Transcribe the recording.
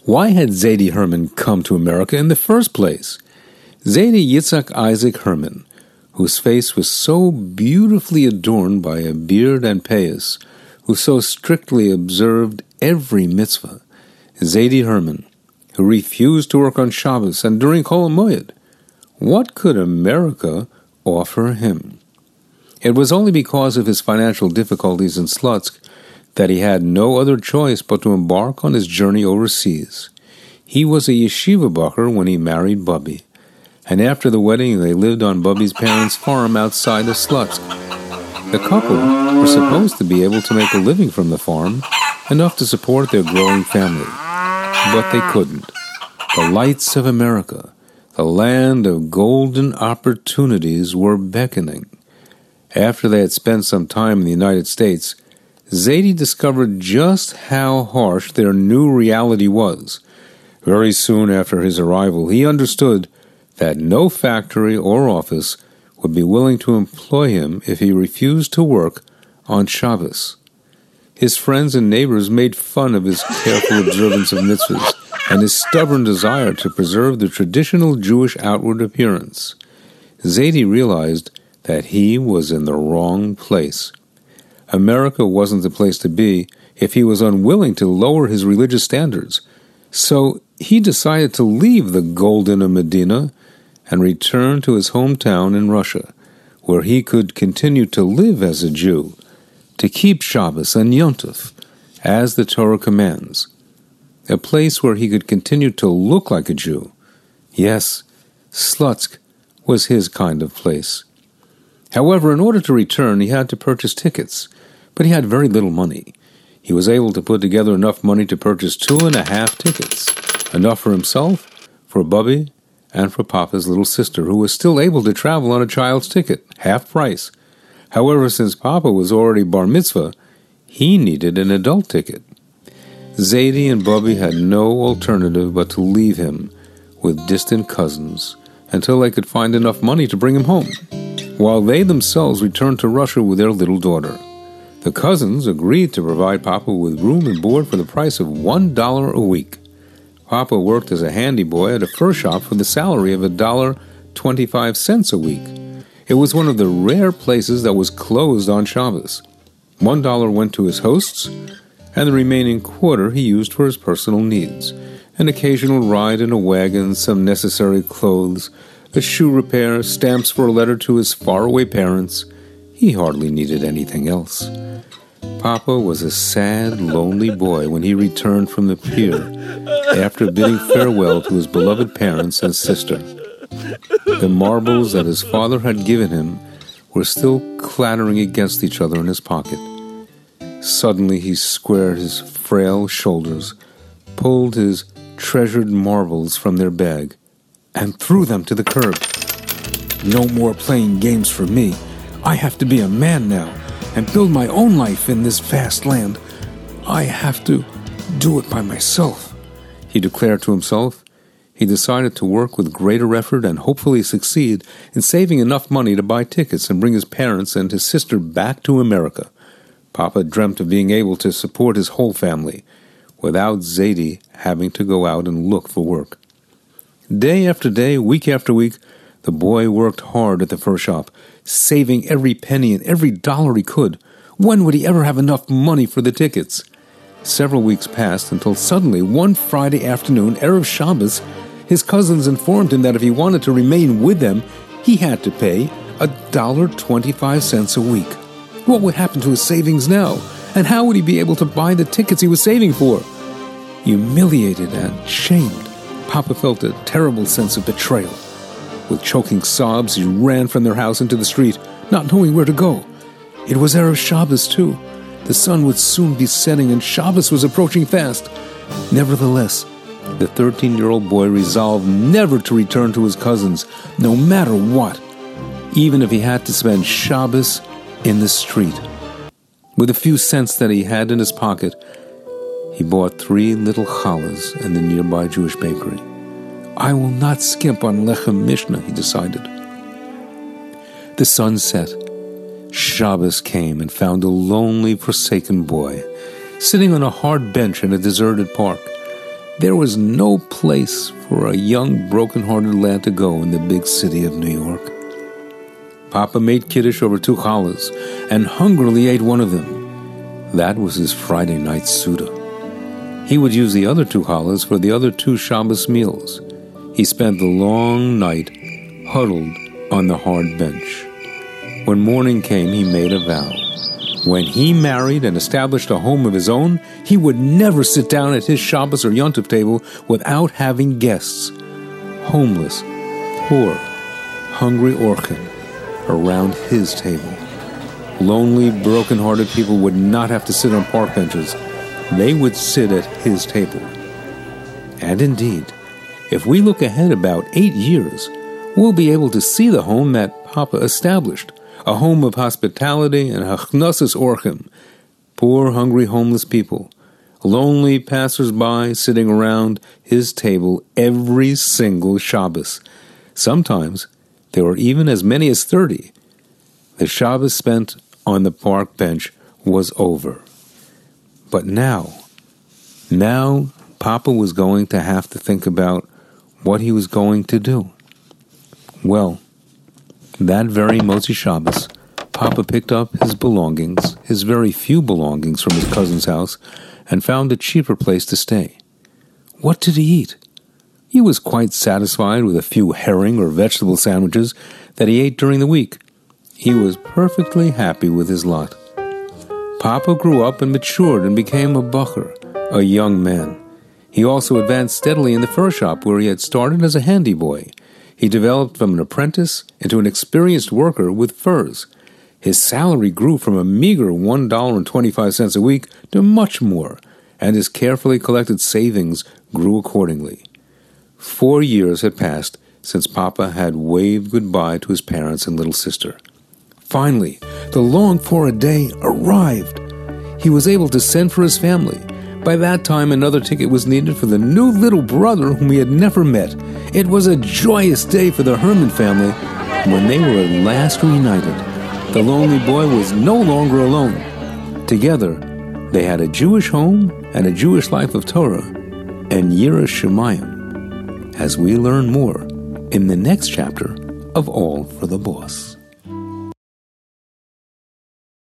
Why had Zadie Herman come to America in the first place? Zadie Yitzhak Isaac Herman, whose face was so beautifully adorned by a beard and payas, who so strictly observed every mitzvah, Zadie Herman, who refused to work on Shabbos and during Chol HaMoed. What could America offer him? It was only because of his financial difficulties in Slutsk that he had no other choice but to embark on his journey overseas. He was a yeshiva bacher when he married Bubby, and after the wedding they lived on Bubby's parents' farm outside of Slutsk. The couple were supposed to be able to make a living from the farm, enough to support their growing family. But they couldn't. The lights of America, the land of golden opportunities, were beckoning. After they had spent some time in the United States, Zadie discovered just how harsh their new reality was. Very soon after his arrival, he understood that no factory or office would be willing to employ him if he refused to work on Shabbos. His friends and neighbors made fun of his careful observance of mitzvahs and his stubborn desire to preserve the traditional Jewish outward appearance. Zadie realized that he was in the wrong place. America wasn't the place to be if he was unwilling to lower his religious standards. So he decided to leave the Golden Medina and return to his hometown in Russia, where he could continue to live as a Jew, to keep Shabbos and Yom Tov, as the Torah commands. A place where he could continue to look like a Jew. Yes, Slutsk was his kind of place. However, in order to return, he had to purchase tickets, but he had very little money. He was able to put together enough money to purchase 2.5 tickets, enough for himself, for Bubby, and for Papa's little sister, who was still able to travel on a child's ticket, half price. However, since Papa was already bar mitzvah, he needed an adult ticket. Zadie and Bubby had no alternative but to leave him with distant cousins until they could find enough money to bring him home, while they themselves returned to Russia with their little daughter. The cousins agreed to provide Papa with room and board for the price of $1 a week. Papa worked as a handy boy at a fur shop for the salary of $1.25 a week. It was one of the rare places that was closed on Shabbos. $1 went to his hosts, and the remaining quarter he used for his personal needs. An occasional ride in a wagon, some necessary clothes, a shoe repair, stamps for a letter to his faraway parents. He hardly needed anything else. Papa was a sad, lonely boy when he returned from the pier after bidding farewell to his beloved parents and sister. The marbles that his father had given him were still clattering against each other in his pocket. Suddenly he squared his frail shoulders, pulled his treasured marbles from their bag, and threw them to the curb. No more playing games for me. I have to be a man now and build my own life in this vast land. I have to do it by myself, he declared to himself. He decided to work with greater effort and hopefully succeed in saving enough money to buy tickets and bring his parents and his sister back to America. Papa dreamt of being able to support his whole family without Zadie having to go out and look for work. Day after day, week after week, the boy worked hard at the fur shop, saving every penny and every dollar he could. When would he ever have enough money for the tickets? Several weeks passed until suddenly, one Friday afternoon, Erev Shabbos, his cousins informed him that if he wanted to remain with them, he had to pay $1.25 a week. What would happen to his savings now? And how would he be able to buy the tickets he was saving for? Humiliated and shamed, Papa felt a terrible sense of betrayal. With choking sobs, he ran from their house into the street, not knowing where to go. It was Erev Shabbos, too. The sun would soon be setting, and Shabbos was approaching fast. Nevertheless, the 13-year-old boy resolved never to return to his cousins, no matter what, even if he had to spend Shabbos in the street. With a few cents that he had in his pocket, he bought 3 little challahs in the nearby Jewish bakery. I will not skimp on lechem mishnah, he decided. The sun set. Shabbos came and found a lonely, forsaken boy sitting on a hard bench in a deserted park. There was no place for a young, broken-hearted lad to go in the big city of New York. Papa made kiddush over 2 challahs and hungrily ate one of them. That was his Friday night Suda. He would use the other 2 challahs for the other 2 Shabbos meals. He spent the long night huddled on the hard bench. When morning came, he made a vow. When he married and established a home of his own, he would never sit down at his Shabbos or Yontif table without having guests, homeless, poor, hungry orchin, around his table. Lonely, broken-hearted people would not have to sit on park benches. They would sit at his table. And indeed, if we look ahead about 8 years, we'll be able to see the home that Papa established, a home of hospitality and hachnasas orchim, poor, hungry, homeless people, lonely passers-by sitting around his table every single Shabbos. Sometimes there were even as many as 30. The Shabbos spent on the park bench was over. But now Papa was going to have to think about what he was going to do. Well, that very Motzi Shabbos, Papa picked up his belongings, his very few belongings from his cousin's house, and found a cheaper place to stay. What did he eat? He was quite satisfied with a few herring or vegetable sandwiches that he ate during the week. He was perfectly happy with his lot. Papa grew up and matured and became a bacher, a young man. He also advanced steadily in the fur shop where he had started as a handy boy. He developed from an apprentice into an experienced worker with furs. His salary grew from a meager $1.25 a week to much more, and his carefully collected savings grew accordingly. 4 years had passed since Papa had waved goodbye to his parents and little sister. Finally, the longed-for day arrived. He was able to send for his family. By that time, another ticket was needed for the new little brother whom he had never met. It was a joyous day for the Herman family when they were at last reunited. The lonely boy was no longer alone. Together, they had a Jewish home and a Jewish life of Torah and Yiras Shamayim, as we learn more in the next chapter of All for the Boss.